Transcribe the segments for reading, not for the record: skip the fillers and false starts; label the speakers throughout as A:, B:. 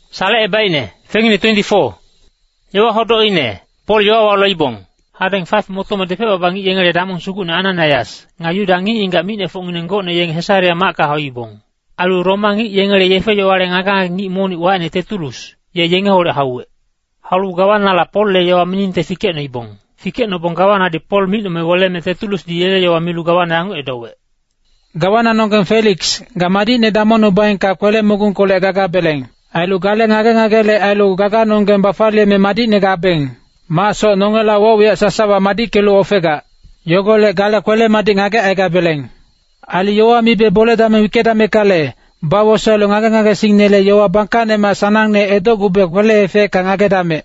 A: Sale ebaine, fengine 24. Yawa hodo ine, Paul yawa walo ibong. Hadeng 5 moto medepe babangi yengele damong suku na Ananias. Ngayu dangi inga mine fongine ngone yeng hesaria maka ho ibong. Alu romangi yengele yefe yawa ngaka ngi moni wane Tertulus. Ye yenge hore hawe. Halu gawana la Paul le yawa mininte fike no ibong. Fike no bong gawana di Paul mino me wole me Tertulus di yele yawa milu gawana angu edowe.
B: Gawana nongen Felix, gamadi ne damono bain ka kwele mugun kole gaga beleng. Ailu gale ngagele ailu gaga nongen bafale me madi ne gabeng. Maso nongela wo ya sasawa madi kelu ofega. Yogole gale kwele madi ngage ega beleng. Ali yowa mi be bole dame wikeda me kale. Bawo solo ngage singnele yowa bankane ma sanang ne edo gube kwele efe ka ngage dame.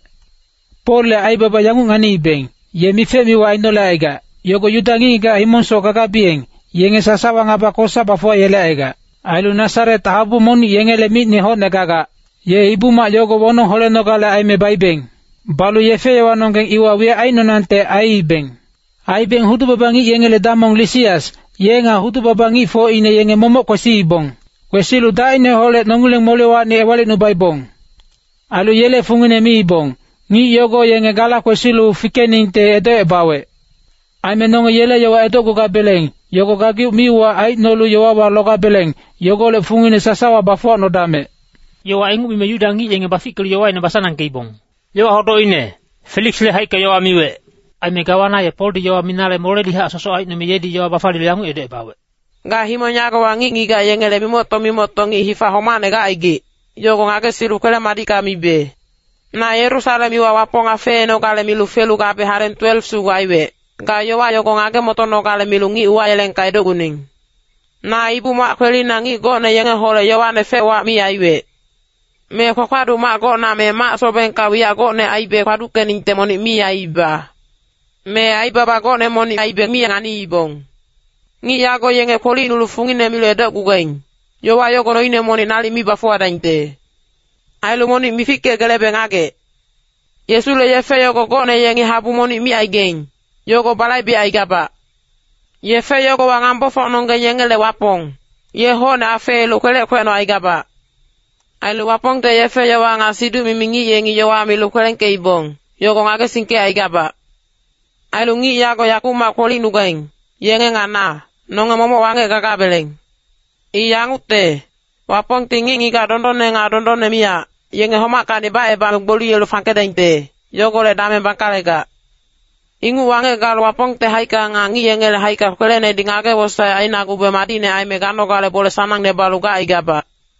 B: Pole ai baba yangu ngani beng. Ye mi fe mi wa inola ega. Yogo yudangi ga himonso gaga bieng. Yenge sasawa ngaba kosa bafo yele ega. Ailu nasare tahabu moni yenge le mit ni ho negaga. Ye ibu ma yogo wono hole nogale ai me baibeng. Balu yefe yawa nongeng iwa wia ai nonante ai beng. Ai beng hutu babangi yenge le damong Lisias. Yenga hutu babangi fo ine yenge momok kwesi ibong. Kwesi lu da ine hole nonguleng molewa ni ewale nubaibong. Ailu yele fungine mi ibong. Ngi yogo yenge gala kwesi lu fikening te edo ebawe. Ai menongo yele yawa edo guga beleng. Yogo gagi miwa ai nolu yawa wa loga beleng. Yogo le fungine sasawa bafo no dame.
A: Yawa ingu mi yudangi yenge bafikil yawa ina basanang keibong. Yawa hodo ine, Felix le haika yawa miwe. Ai megawana ye Paul di yawa minale mole di ha soso ai neme yedi yawa bafali le yangu ede bawe.
C: Ga himo nyaga wangi ngiga yenge le mimoto ngi hifa homane ga aige. Yogo ngake silu kele madika mibe. Na Yerusalem iwa waponga feno kale milu felu kape haren 12 suga iwe. Ga yowa yogo ngake motono kale milu ngi uwa yeleng kaido kuning. Na ibu mak kweli nangi go ne yenge hole yowa ne fewa mi aiwe. Me kwa kwadu mak go na me mak soben kawia go ne aibe kwadu kening temoni mi aiba. Me aiba ba go ne moni aibe mi ngani ibong. Ngi yago yenge poli nulu fungine milu edo gugain. Yowa yogo no ine moni nali mi bafo adainte. Ailu moni mi fike gelebe ngake. Yesu le yefe yogo go ne yenge habu moni mi aigen. Yogo balai bi aigaba. Yefe yogo wangambo fononge yenge le wapong. Yeho na afe lo kwele kweno aigaba. Ailu wapong te yefe yowa nga sidu mimingi yengi yowa milu kwelen ke ibong. Yogo ngake sinke aigaba. Ailu ngi yago yakuma koli nugain. Yenge nga na. Nonge momo wange gagabeleng. Iyangu te. Wapong tingi ngiga dondone miya. Yenge homa kaniba eba mboli yelu fanke dente. Yogo le dame bankalega. Ingu wange gal wapong te haika ngangi yenge le haika kwelene dingage wosa aina gube madine ai megano gale bole sanang ne baluga igaba.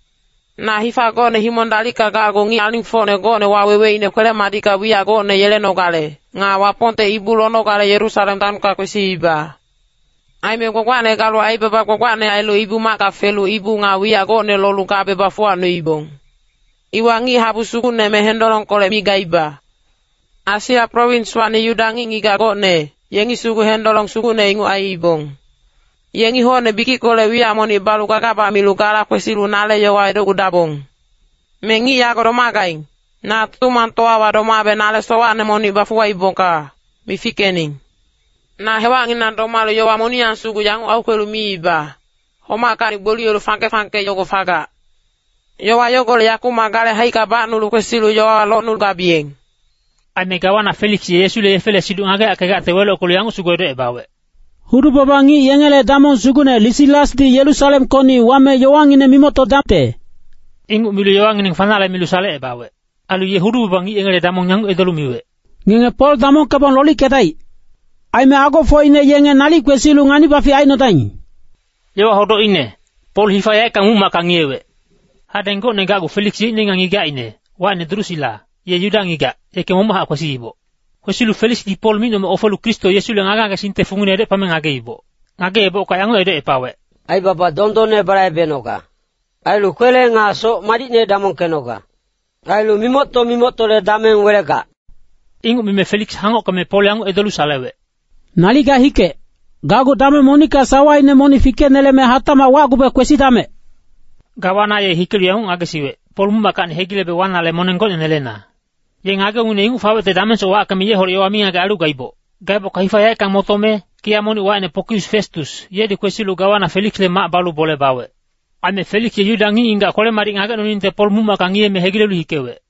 C: Na hifa go ne himondalika ga go ngi aling fone go ne wawewe ine kwele madika wiya go ne yele no gale. Nga wapong te ibulo no gale Yerusalem tanuka kwesi iba. Ai me gogwane galo ai beba gogwane ai lo ibu maka felu ibu nga wiya go ne lolu ka beba fo anu ibong. Iwangi habu suku ne mehendolong kole miga iba. Asia province wani yudangi ngiga go ne. Yengi suku hendolong suku ne ingu ai ibong. Yengi ho ne biki kole wiya moni balu kakaba milukala kwesilu nale yowa edo udabong. Mengi ya godomagain. Na tumantoa wadomabe nale sowa ne moni bafuwa ibonka. Mifikening. Na hewa ngina domalo yowa moni yang suku yangu au kwelu miiba. Homa kani boli yolu fanke yogo faga. Yowa yogo le yaku magale haika ba nulu kwesilu yowa lo nulu gabieng.
A: Ai megawana Felix Yesu le yefele sidu ngage akega tewelo kulu yangu suku edo ebawe.
D: Hudu babangi yengele damon sugune Lisilas di Yerusalem koni wame yowangine mimoto damte.
A: Ingu milu yowangine fanale milu sale ebawe. Alu ye hudu babangi yengele damon yangu edolu miwe.
D: Ngenge Paul damon kabon loli kedai. Ai me ago fo ine yenge nali kwesilu ngani bafi ai no tani.
A: Yewa hodo ine. Paul hifaya kangu makangewe. Hadengo negagu Felix ine ngangiga ine. Wane Drusila. Ye yudangiga. Ye kemomaha kwesi ibo. Kwesilu Felix di Paul mino me ofolu Kristo Yesu le ngaga sinte fungune ede pame ngage ibo. Ngage ibo ka yango ede epawe.
E: Ai baba dondone barai benoga. Ai lu kwele nga so madine damon kenoga. Ai lu mimoto le damen welega.
A: Ingu mime Felix hango kame Paul yango edolu salewe.
D: Naliga hike. Gago dame monika sawa ine moni fike nele me hatama wagube kwesi dame.
A: Gawana ye hikili yango ngage siwe. Paul mumakani hegile be wana le monengol nelena. Ye ngage une ingu fawe te damen so wa kami ye hori yowa minga ga alu gaibo. Gaibo kahifa ya kang motome, kia moni wa ene Pocius Festus, ye di kwesilu gawana Felix le mak balu bole bawe. Ame Felix yuda ngi inga kole mari ngaga nuninte Paul muma kangie me hegile lu hikewe.